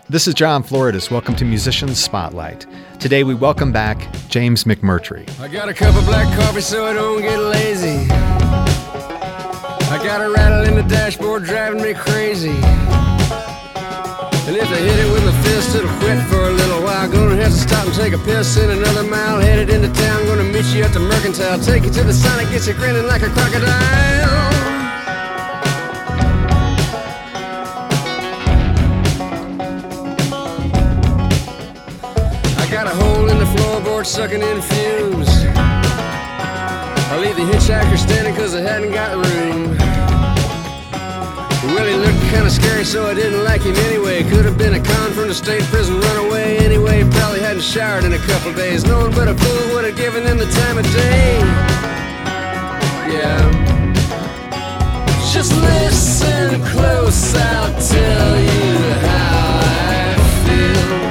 This is John Floridis. Welcome to Musicians Spotlight. Today we welcome back James McMurtry. I got a cup of black coffee so I don't get lazy. I got a rattle in the dashboard driving me crazy. And if I hit it with my fist, it'll quit for a little while. Gonna have to stop and take a piss in another mile. Headed into town, gonna meet you at the Mercantile. Take you to the Sonic, get you grinning like a crocodile. Got a hole in the floorboard sucking in fumes. I leave the hitchhiker standing cause I hadn't got room. Well, he looked kinda scary so I didn't like him anyway. Could have been a con from the state prison runaway. Anyway, probably hadn't showered in a couple days. No one but a fool would have given him the time of day. Yeah. Just listen close, I'll tell you how I feel.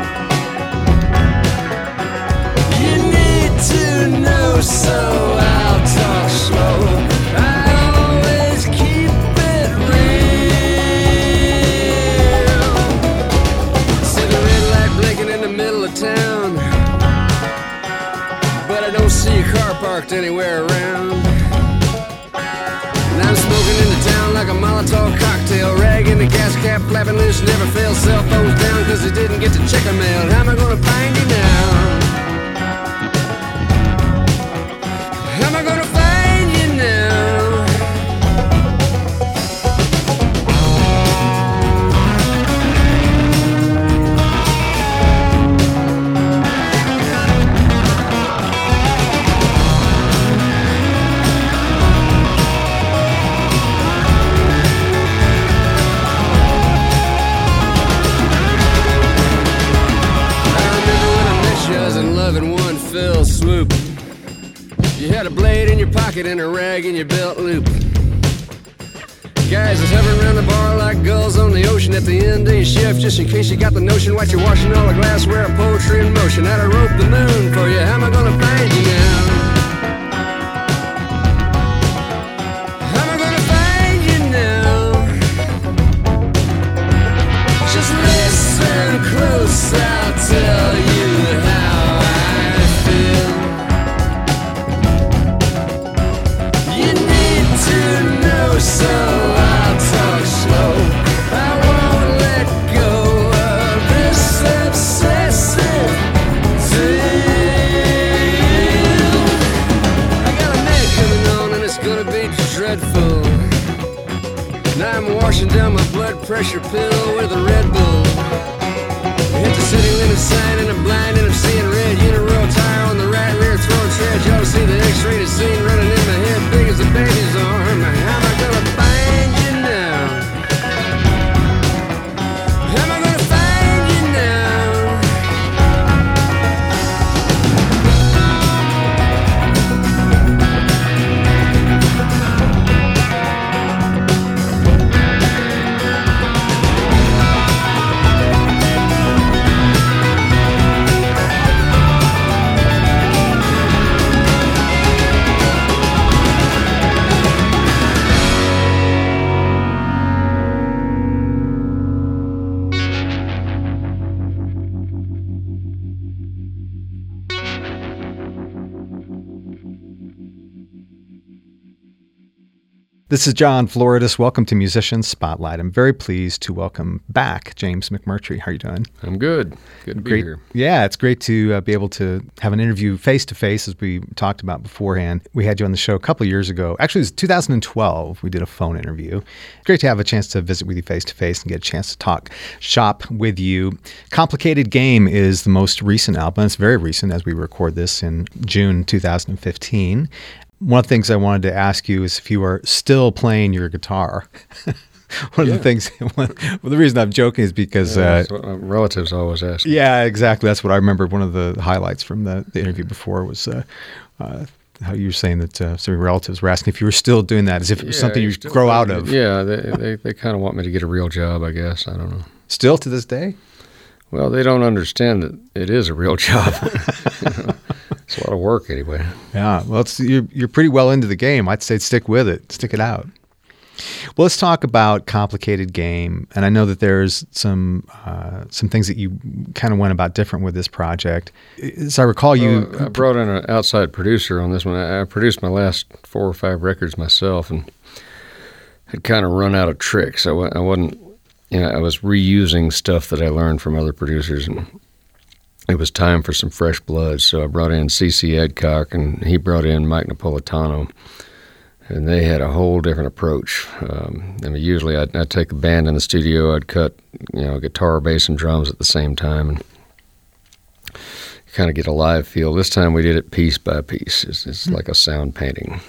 To know, so I'll talk slow. I always keep it real. See the red light blinking in the middle of town, but I don't see a car parked anywhere around. And I'm smoking into town like a Molotov cocktail. Rag in the gas cap, flapping loose, never fail. Cell phones down cause they didn't get to check a mail. How am I gonna find you now? How am I gonna find you now? I remember when I met you, I was in love in one fell swoop. You had a blade in your pocket and a rag in your belt loop. Guys was hovering around the bar like gulls on the ocean at the end of your shift. Just in case you got the notion, watch you washing all the glassware of poetry in motion. I'd have roped the moon for you. How am I gonna find you now? How am I gonna find you now? Just listen close, I'll tell you how I feel. So I'll talk slow. I won't let go of this obsessive thrill. I got a night coming on and it's gonna be dreadful. Now I'm washing down my blood pressure pill with a Red Bull. I hit the city limit sign and I'm blind and I'm seeing red. Uniroyal tire on the right rear throwing tread. Y'all see the X-rated scene running in my head big as a baby's arm. How am I gonna find you now? How am I gonna find you now? This is John Floridis. Welcome to Musicians Spotlight. I'm very pleased to welcome back James McMurtry. How are you doing? I'm good. Good to be here. Yeah, it's great to be able to have an interview face-to-face, as we talked about beforehand. We had you on the show a couple of years ago. Actually, it was 2012. We did a phone interview. Great to have a chance to visit with you face-to-face and get a chance to talk shop with you. Complicated Game is the most recent album. It's very recent as we record this in June 2015. One of the things I wanted to ask you is if you are still playing your guitar. One of the things, well, the reason I'm joking is because... that's what relatives always ask. Yeah, exactly. That's what I remember. One of the highlights from the interview before was how you were saying that some of your relatives were asking if you were still doing that, as if it was something you grow out of. Yeah, they kind of want me to get a real job, I guess. I don't know. Still to this day? Well, they don't understand that it is a real job. It's a lot of work anyway. Yeah, well, you're pretty well into the game. I'd say stick with it. Stick it out. Well, let's talk about Complicated Game. And I know that there's some things that you kind of went about different with this project. As I recall, I brought in an outside producer on this one. I produced my last 4 or 5 records myself and had kind of run out of tricks. I wasn't, I was reusing stuff that I learned from other producers, and it was time for some fresh blood. So I brought in C.C. Edcock, and he brought in Mike Napolitano. And they had a whole different approach. Usually I'd take a band in the studio, I'd cut, guitar, bass, and drums at the same time, and kind of get a live feel. This time we did it piece by piece. It's like a sound painting.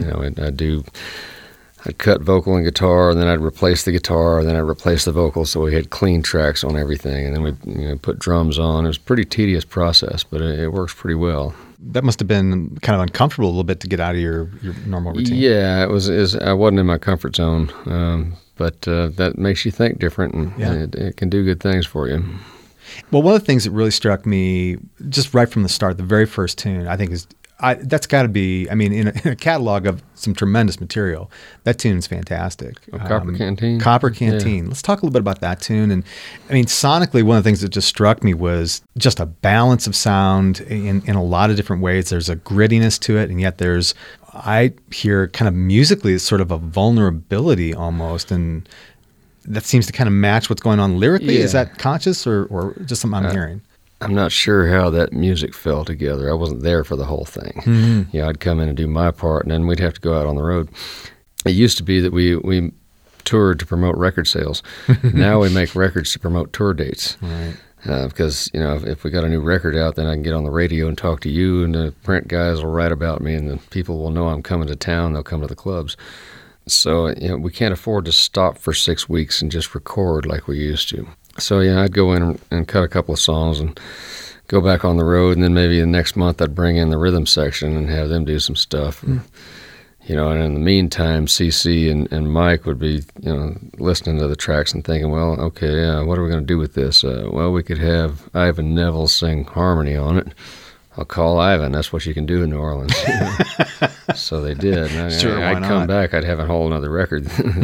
I'd cut vocal and guitar, and then I'd replace the guitar, and then I'd replace the vocal, so we had clean tracks on everything. And then we'd put drums on. It was a pretty tedious process, but it works pretty well. That must have been kind of uncomfortable a little bit to get out of your normal routine. Yeah, it was. I wasn't in my comfort zone, but that makes you think different, and it can do good things for you. Well, one of the things that really struck me just right from the start, the very first tune, I think that's got to be, in a catalog of some tremendous material, that tune's fantastic. Copper Canteen? Copper Canteen. Yeah. Let's talk a little bit about that tune. And sonically, one of the things that just struck me was just a balance of sound in a lot of different ways. There's a grittiness to it, and yet I hear kind of musically sort of a vulnerability almost, and that seems to kind of match what's going on lyrically. Yeah. Is that conscious or just something I'm hearing? I'm not sure how that music fell together. I wasn't there for the whole thing. Mm-hmm. I'd come in and do my part, and then we'd have to go out on the road. It used to be that we toured to promote record sales. Now we make records to promote tour dates. Right. Because, if we got a new record out, then I can get on the radio and talk to you, and the print guys will write about me, and the people will know I'm coming to town. They'll come to the clubs. So, we can't afford to stop for 6 weeks and just record like we used to. So, I'd go in and cut a couple of songs and go back on the road, and then maybe the next month I'd bring in the rhythm section and have them do some stuff. And, and in the meantime, CC and Mike would be, listening to the tracks and thinking, well, okay, what are we going to do with this? Well, we could have Ivan Neville sing harmony on it. I'll call Ivan. That's what you can do in New Orleans. So they did. I'd come back. I'd have a whole other record.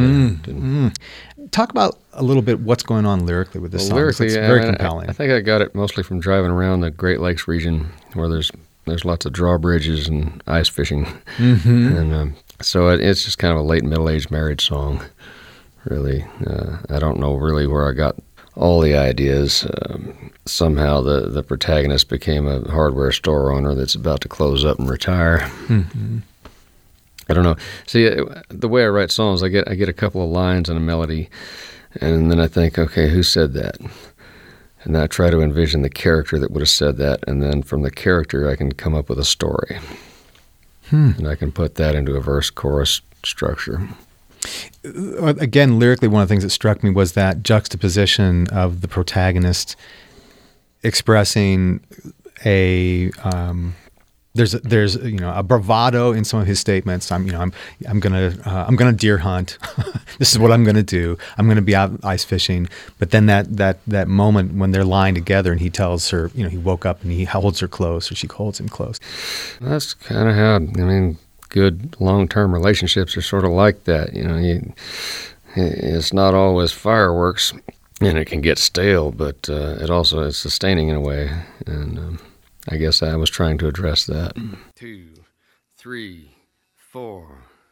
Talk about a little bit what's going on lyrically with this song. Lyrically, it's very compelling. I think I got it mostly from driving around the Great Lakes region, where there's lots of drawbridges and ice fishing, and so it's just kind of a late middle-aged marriage song. Really, I don't know really where I got all the ideas. Somehow the protagonist became a hardware store owner that's about to close up and retire. Mm-hmm. I don't know. See, the way I write songs, I get a couple of lines and a melody, and then I think, okay, who said that? And then I try to envision the character that would have said that, and then from the character I can come up with a story. And I can put that into a verse-chorus structure. Again, lyrically, one of the things that struck me was that juxtaposition of the protagonist expressing there's a bravado in some of his statements. I'm gonna deer hunt. This is what I'm gonna do. I'm gonna be out ice fishing. But then that moment when they're lying together and he tells her, he woke up and he holds her close, or she holds him close. That's kind of how good long-term relationships are sort of like that. It's not always fireworks, and it can get stale, but it's sustaining in a way, and I guess I was trying to address that. 2, 3, 4.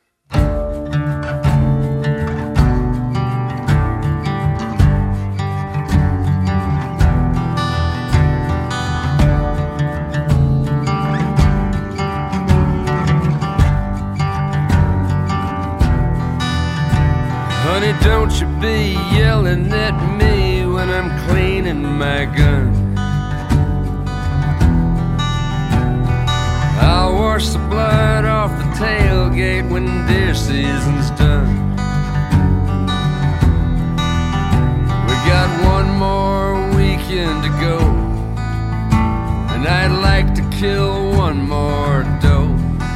Honey, don't you be yelling at me when I'm cleaning my gun. I'll wash the blood off the tailgate when deer season's done. We got one more weekend to go, and I'd like to kill one more doe.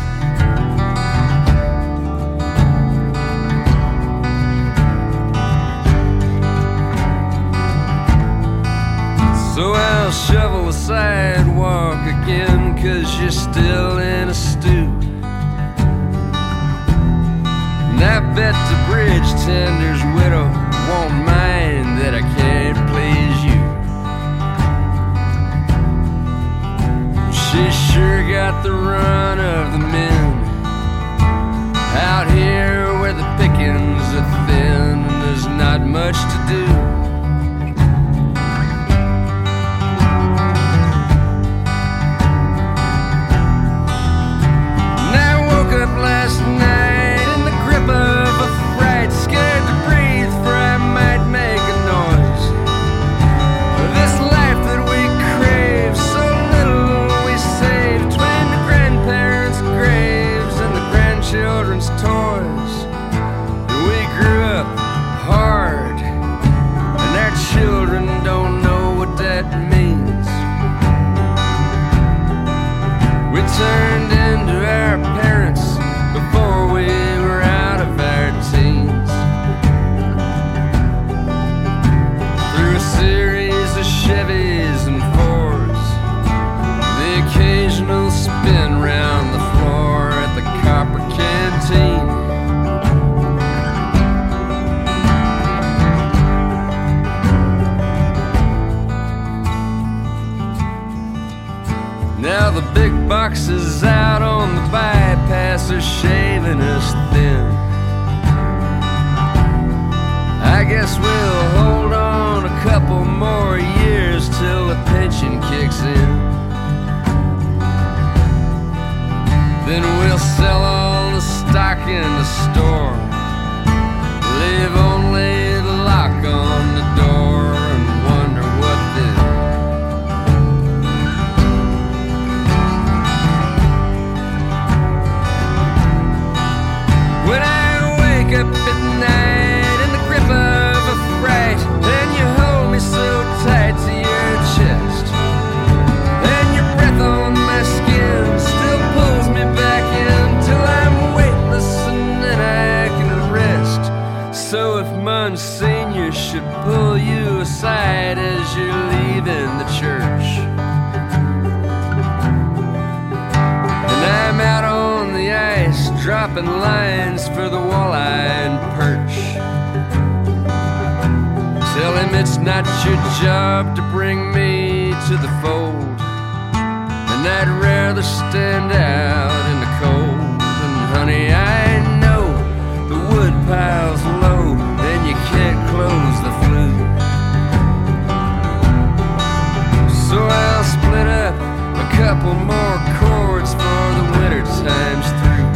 So I'll shovel the sidewalk again, 'cause you're still in a stew. And I bet the bridge tender's widow won't mind that I can't please you. She sure got the run of the men out here where the pickings are thin and there's not much to do. And I woke up last night in the grip of a fright, scared to breathe for I might make a noise. This life that we crave, so little we save, between the grandparents' graves and the grandchildren's toys. We grew up hard, and our children don't know what that means. We turned into our parents before we were out of our teens. Through a series of Chevys and Fords, the occasional spin round the floor at the Copper Canteen. Now the big boxes out on the bypass are shaving us thin. I guess we'll hold on a couple more years till the pension kicks in. Then we'll sell all the stock in the store, leave only the lock on the door, and wonder what then. When I wake up at night in the grip of a fright, and you hold me so tight to your chest, and your breath on my skin still pulls me back in till I'm weightless and then I can rest. So if Monsignor should pull you aside as you're leaving the church, and I'm out on the ice dropping lines for the walleye and perch, tell him it's not your job to bring me to the fold, and I'd rather stand out in the cold. And honey, I know the wood pile's low and you can't close the flue, so I'll split up a couple more chords for the winter time's through.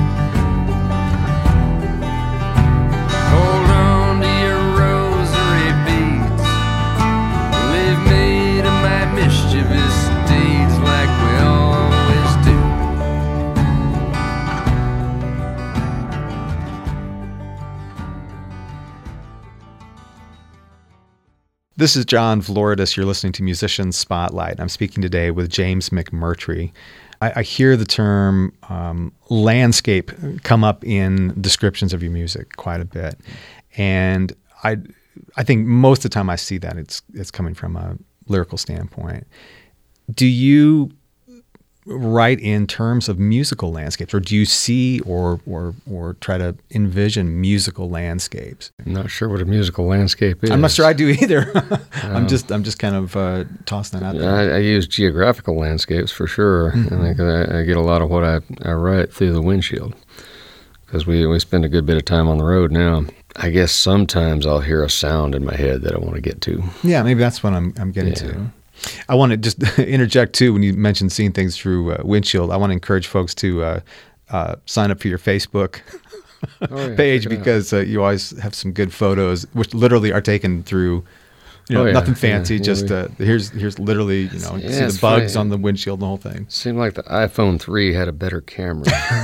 Hold on to your rosary beads, leave me to my mischievous deeds like we always do. This is John Vloridis. You're listening to Musician Spotlight. I'm speaking today with James McMurtry. I hear the term landscape come up in descriptions of your music quite a bit, and I think most of the time I see that it's coming from a lyrical standpoint. Do you write in terms of musical landscapes, or do you see or try to envision musical landscapes? I'm not sure what a musical landscape is. I'm not sure I do either. I'm just kind of tossing that out there. I use geographical landscapes for sure. Mm-hmm. I get a lot of what I write through the windshield, because we spend a good bit of time on the road now. I guess sometimes I'll hear a sound in my head that I want to get to. Yeah, maybe that's what I'm getting to. I want to just interject too, when you mentioned seeing things through windshield. I want to encourage folks to sign up for your Facebook page, because you always have some good photos, which literally are taken through, nothing fancy. Here's literally, you see the bugs on the windshield and the whole thing. Seemed like the iPhone 3 had a better camera.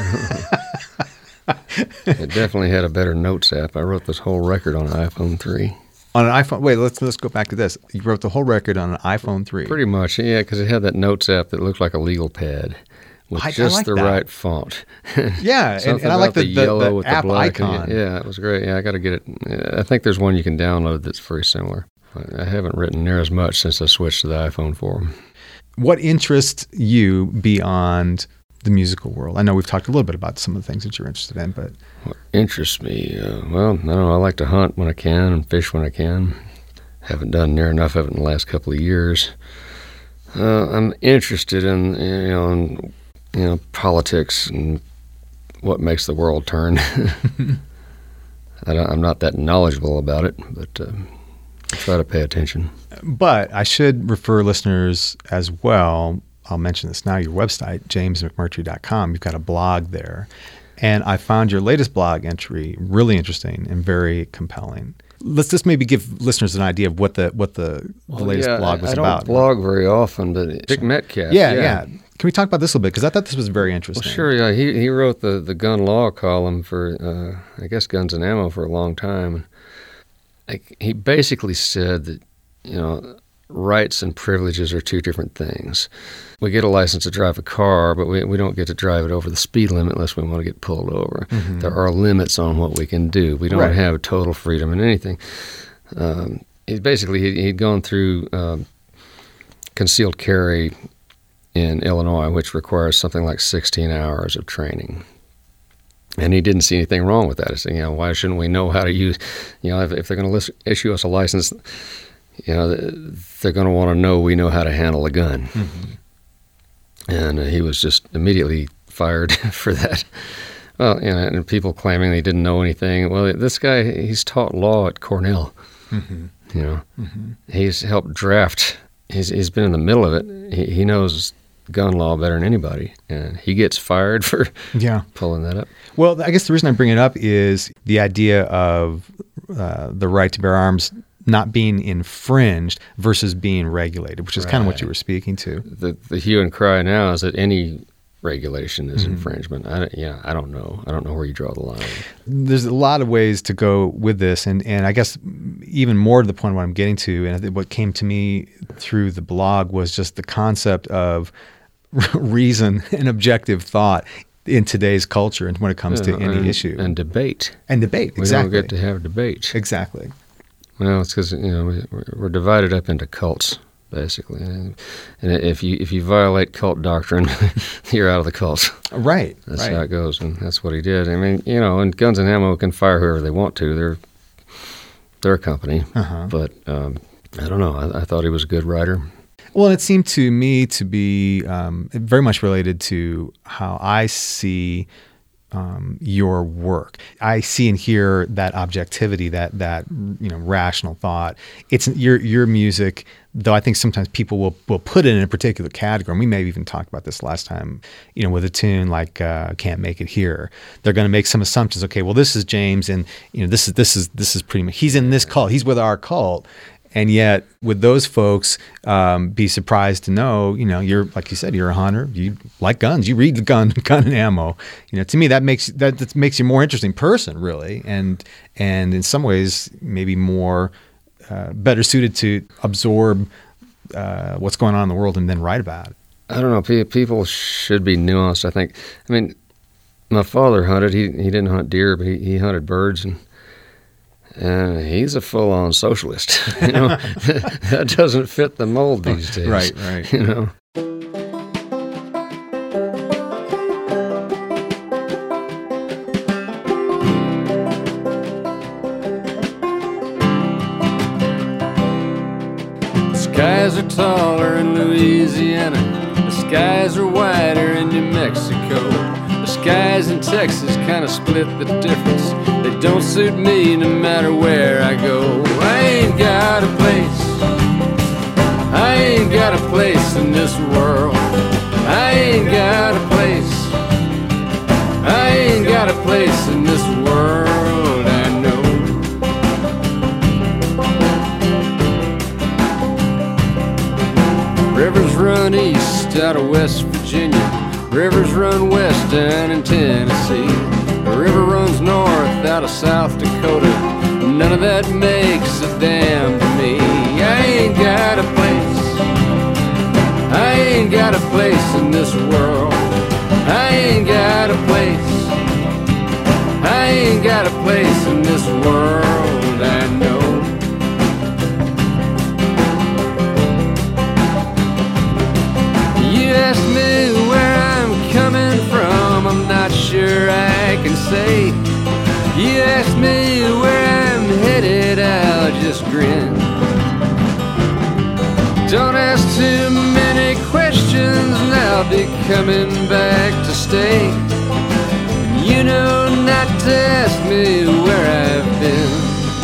It definitely had a better notes app. I wrote this whole record on an iPhone 3. On an iPhone. Wait, let's go back to this. You wrote the whole record on an iPhone 3. Pretty much, yeah, because it had that notes app that looked like a legal pad with just the right font. Yeah, and I like the yellow with app the black icon. Yeah, it was great. Yeah, I got to get it. I think there's one you can download that's very similar. I haven't written near as much since I switched to the iPhone 4. What interests you beyond the musical world? I know we've talked a little bit about some of the things that you're interested in, but What interests me? Well, I don't know. I like to hunt when I can and fish when I can. Haven't done near enough of it in the last couple of years. I'm interested in politics and what makes the world turn. I'm not that knowledgeable about it, but I try to pay attention. But I should refer listeners as well. I'll mention this now. Your website, jamesmcmurtry.com, you've got a blog there. And I found your latest blog entry really interesting and very compelling. Let's just maybe give listeners an idea of what the latest blog was about. I don't blog very often, but Dick Metcalf. Yeah. Can we talk about this a little bit? Because I thought this was very interesting. Well, sure, yeah. He wrote the gun law column for, I guess, Guns and Ammo for a long time. He basically said that, rights and privileges are two different things. We get a license to drive a car, but we don't get to drive it over the speed limit unless we want to get pulled over. Mm-hmm. There are limits on what we can do. We don't have total freedom in anything. He'd gone through concealed carry in Illinois, which requires something like 16 hours of training. And he didn't see anything wrong with that. He said, why shouldn't we know how to use, if they're going to issue us a license, they're going to want to know we know how to handle a gun. Mm-hmm. And he was just immediately fired for that. Well, and people claiming they didn't know anything. Well, this guy, he's taught law at Cornell. Mm-hmm. Mm-hmm. He's helped draft. He's been in the middle of it. He knows gun law better than anybody, and he gets fired for pulling that up. Well, I guess the reason I bring it up is the idea of the right to bear arms not being infringed versus being regulated, which is kind of what you were speaking to. The hue and cry now is that any regulation is infringement. I don't know. I don't know where you draw the line. There's a lot of ways to go with this, and I guess even more to the point of what I'm getting to, and I think what came to me through the blog was just the concept of reason and objective thought in today's culture and when it comes to any issue. And debate. Exactly. We don't get to have debate. Exactly. Well, it's because we're divided up into cults, basically, and if you violate cult doctrine, you're out of the cult. Right. That's how it goes, and that's what he did. I mean, and Guns and Ammo can fire whoever they want to. They're a company, but I don't know. I thought he was a good writer. Well, it seemed to me to be very much related to how I see your work. I see and hear that objectivity, that rational thought. It's your music, though I think sometimes people will put it in a particular category. And we may have even talked about this last time, with a tune like Can't Make It Here. They're going to make some assumptions. Okay, well, this is James, and this is pretty much, he's in this cult. He's with our cult. And yet, with those folks, be surprised to know, you're, like you said, you're a hunter. You like guns. You read the gun and ammo. To me, that makes you a more interesting person, really, and in some ways, maybe more better suited to absorb what's going on in the world and then write about it. I don't know. People should be nuanced, I think. I mean, my father hunted. He didn't hunt deer, but he hunted birds, and he's a full-on socialist. That doesn't fit the mold these days. Right. The skies are taller in Louisiana. The skies are wider in New Mexico. The skies in Texas kind of split the difference. They don't suit me no matter where I go. I ain't got a place. I ain't got a place in this world. I ain't got a place. I ain't got a place in this world, I know. Rivers run east out of West Virginia. Rivers run west down in Tennessee. The river runs north out of South Dakota. None of that makes a damn to me. I ain't got a place. I ain't got a place in this world. I ain't got a place. I ain't got a place in this world, I know. You ask me where I'm coming just grin. Don't ask too many questions, and I'll be coming back to stay. You know not to ask me where I've been.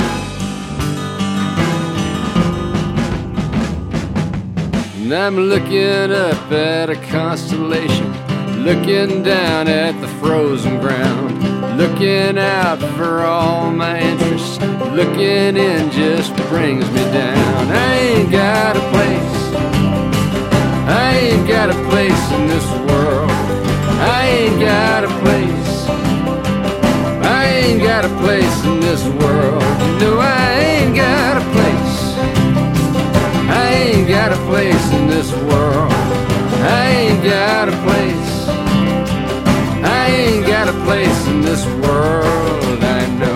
And I'm looking up at a constellation, looking down at the frozen ground, looking out for all my interests, looking in just brings me down. I ain't got a place, I ain't got a place in this world. I ain't got a place, I ain't got a place in this world. No, I ain't got a place, I ain't got a place in this world. I ain't got a place, I ain't got a place in this world, I know.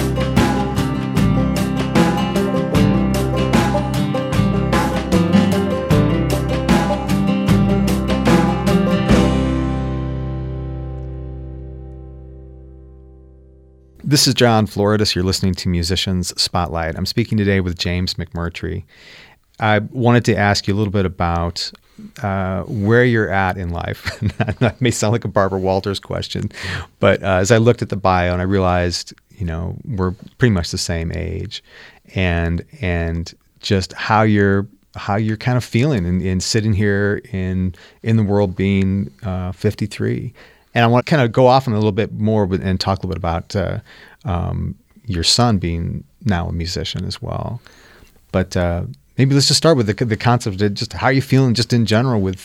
This is John Floridis. You're listening to Musicians Spotlight. I'm speaking today with James McMurtry. I wanted to ask you a little bit about where you're at in life. That may sound like a Barbara Walters question, but as I looked at the bio and I realized, you know, we're pretty much the same age, and just how you're kind of feeling in sitting here in the world being 53. And I want to kind of go off on a little bit more and talk a little bit about your son being now a musician as well. But maybe let's just start with the concept of just how you're feeling just in general with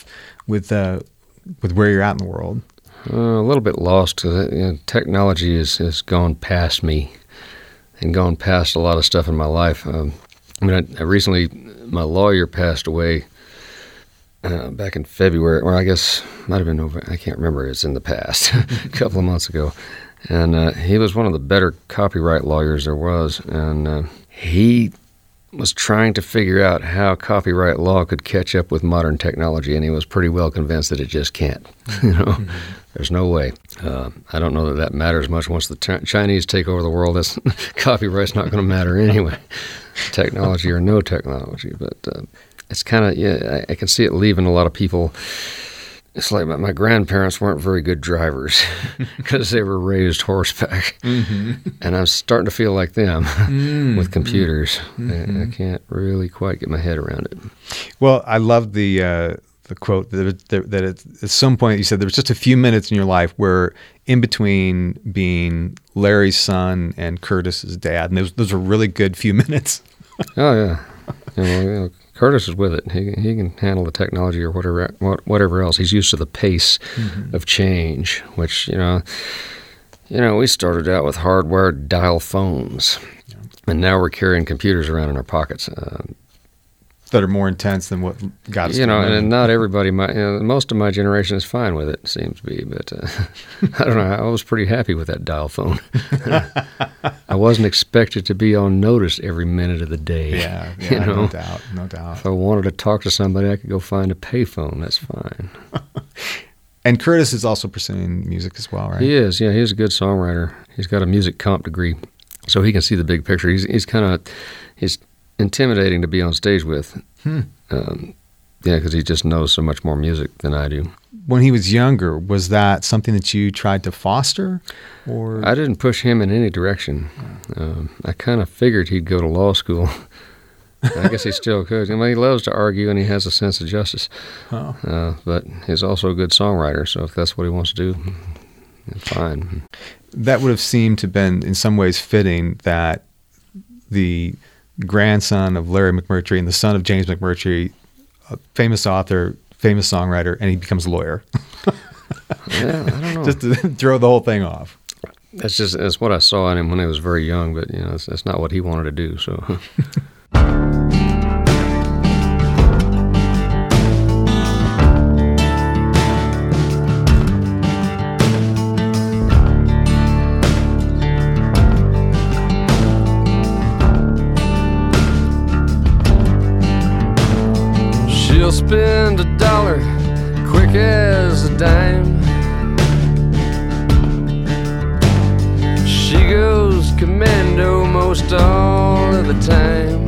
where you're at in the world. A little bit lost. Technology has gone past me and gone past a lot of stuff in my life. I recently, my lawyer passed away back in February, or I guess might have been November. I can't remember. It's in the past, a couple of months ago. And he was one of the better copyright lawyers there was. And he was trying to figure out how copyright law could catch up with modern technology, and he was pretty well convinced that it just can't. There's no way. I don't know that matters much. Once the Chinese take over the world, copyright's not going to matter anyway, technology or no technology. But it's kind of, I can see it leaving a lot of people. It's like my grandparents weren't very good drivers because they were raised horseback. Mm-hmm. And I'm starting to feel like them with computers. Mm-hmm. I can't really quite get my head around it. Well, I love the quote that at some point you said there was just a few minutes in your life where in between being Larry's son and Curtis's dad, and those were really good few minutes. Oh, yeah. Curtis is with it. He can handle the technology or whatever else. He's used to the pace of change, which, we started out with hardwired dial phones, and now we're carrying computers around in our pockets. That are more intense than what got us. And not everybody most of my generation is fine with it, seems to be, but I don't know. I was pretty happy with that dial phone. I wasn't expected to be on notice every minute of the day. Yeah, no doubt. If I wanted to talk to somebody, I could go find a payphone. That's fine. And Curtis is also pursuing music as well, right? He is, yeah. He's a good songwriter. He's got a music comp degree, so he can see the big picture. He's intimidating to be on stage with. Because he just knows so much more music than I do. When he was younger, was that something that you tried to foster? Or I didn't push him in any direction. I kind of figured he'd go to law school. I guess he still could. He loves to argue and he has a sense of justice. Oh. But he's also a good songwriter, so if that's what he wants to do, fine. That would have seemed to have been in some ways fitting that the grandson of Larry McMurtry and the son of James McMurtry, a famous author, famous songwriter, and he becomes a lawyer. Yeah, I don't know. Just to throw the whole thing off. That's what I saw in him when he was very young, but that's not what he wanted to do. So. She'll spend $1 quick as a dime. She goes commando most all of the time.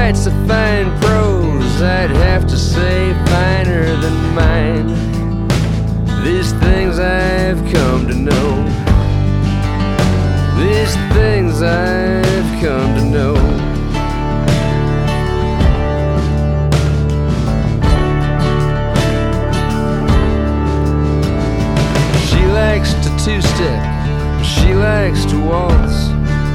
writes a fine prose, I'd have to say finer than mine. These things I've come to know. These things I've come to know. She likes to two-step, she likes to waltz.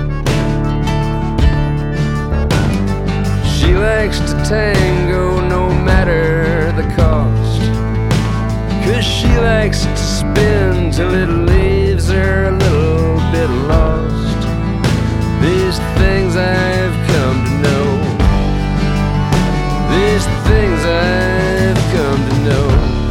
She likes to tango no matter the cost. 'Cause she likes to spin till it leaves her a little bit lost. These things I've come to know. These things I've come to know.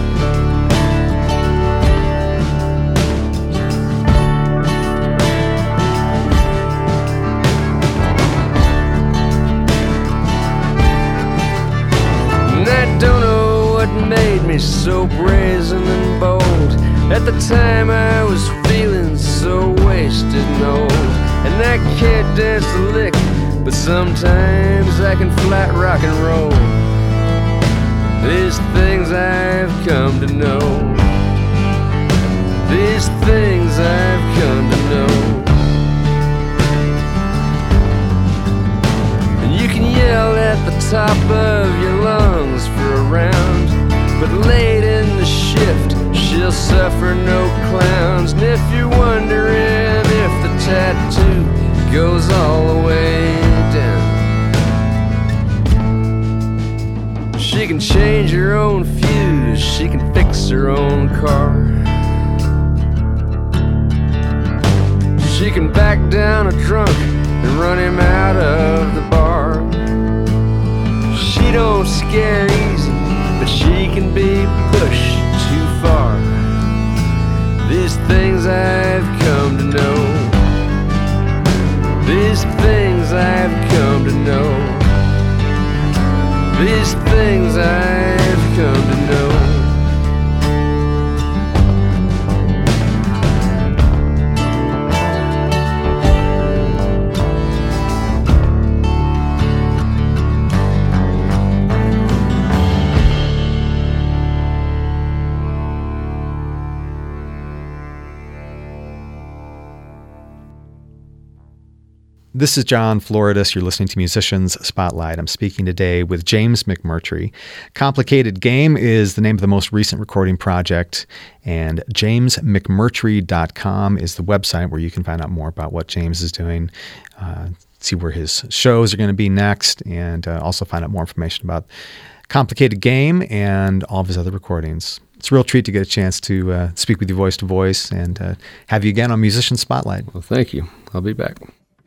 And I don't know what made me so brazen and bold. At the time I was feeling so wasted and old. And I can't dance a lick, but sometimes I can flat rock and roll. These things I've come to know. These things I've come to know. And you can yell at the top of your lungs for a round, but late in the shift she'll suffer no clowns. And if you're wondering if the tattoo goes all the way down, she can change her own fuse, she can fix her own car. She can back down a drunk and run him out of the bar. She don't scare easy, but she can be pushed too far. These things I've come to know. These things I've come to know. These things I've come to know. This is John Floridis. You're listening to Musicians Spotlight. I'm speaking today with James McMurtry. Complicated Game is the name of the most recent recording project, and jamesmcmurtry.com is the website where you can find out more about what James is doing, see where his shows are going to be next, and also find out more information about Complicated Game and all of his other recordings. It's a real treat to get a chance to speak with you voice to voice and have you again on Musicians Spotlight. Well, thank you. I'll be back.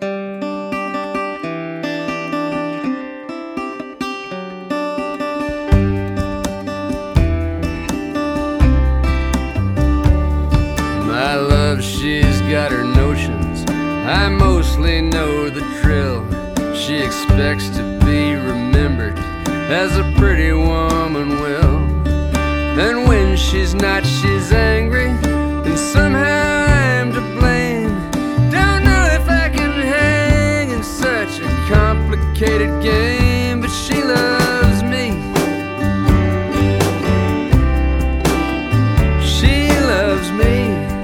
She's got her notions, I mostly know the drill. She expects to be remembered as a pretty woman will. And when she's not, she's angry, and somehow I'm to blame. Don't know if I can hang in such a complicated game, but she loves me. She loves me.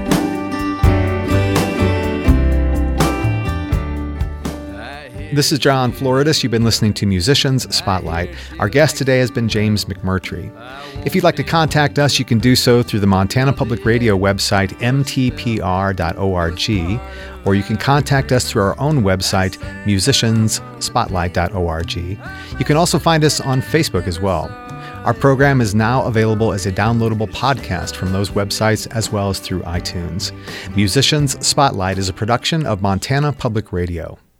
This is John Floridis. You've been listening to Musicians Spotlight. Our guest today has been James McMurtry. If you'd like to contact us, you can do so through the Montana Public Radio website, mtpr.org, or you can contact us through our own website, musiciansspotlight.org. You can also find us on Facebook as well. Our program is now available as a downloadable podcast from those websites as well as through iTunes. Musicians Spotlight is a production of Montana Public Radio.